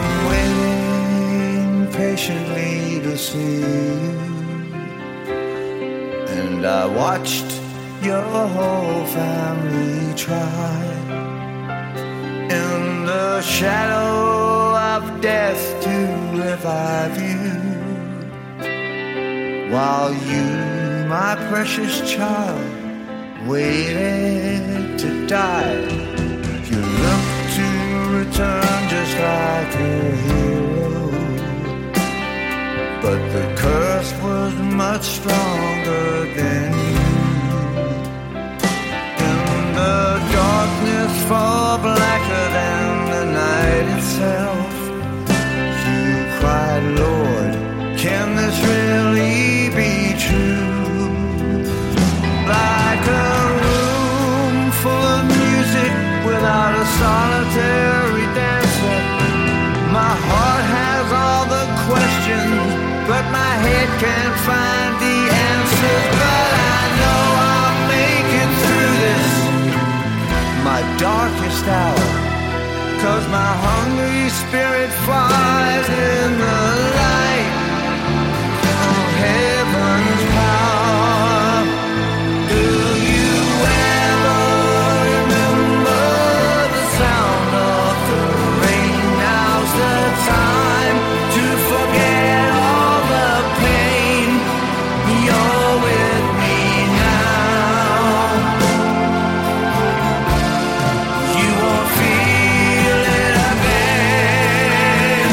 waiting patiently to see you, and I watched your whole family try in the shadow of death to revive you, while you, my precious child, waited to die. You looked to return just like a hero, but the curse was much stronger than you. In the darkness far blacker than the night itself, you cried, Lord, can this really be true? Like a room full of music without a solitary dancer, my heart has all the questions, but my head can't find the answers. But I know I'll make it through this, my darkest hour, 'cause my hungry spirit flies in the light of heaven's power. Do you ever remember the sound of the rain? Now's the time to forget all the pain. You're with me now. You won't feel it again.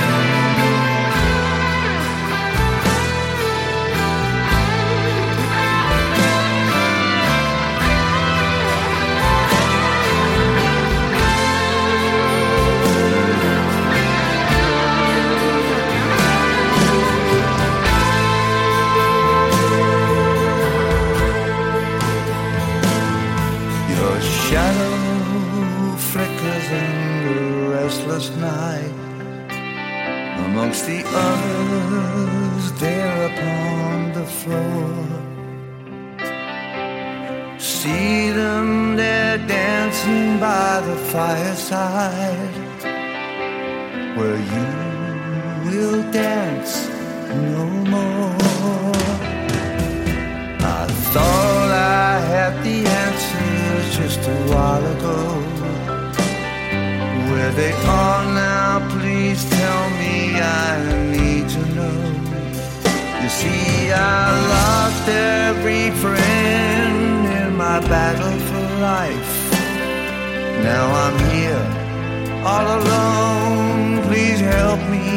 Your shadow flickers in the restless night amongst the others there upon the floor. See them there dancing by the fireside, where you will dance no more. I thought I had the answers just a while ago. Where they are now, please tell me, I need to know. You see, I lost every friend in my battle for life. Now I'm here, all alone, please help me.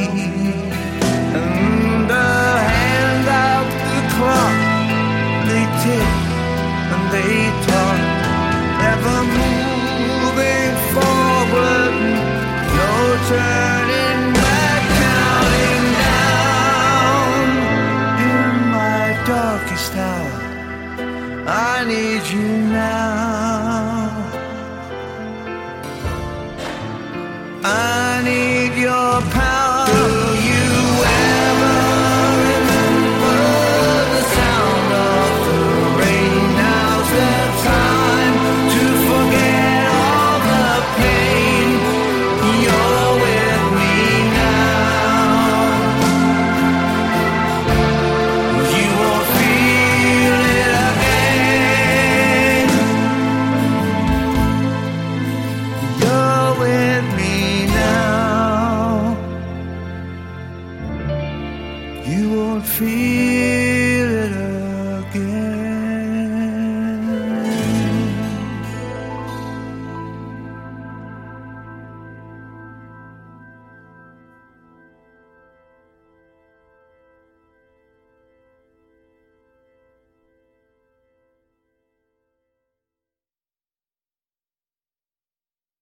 And the hands out the clock, they tick and they talk, ever moving forward, no turning back, counting down. In my darkest hour, I need you now. I need your power. Do you ever remember the sound of the rain? Now's the time to forget all the pain. You're with me now. You won't feel it again. You're with me now. You won't feel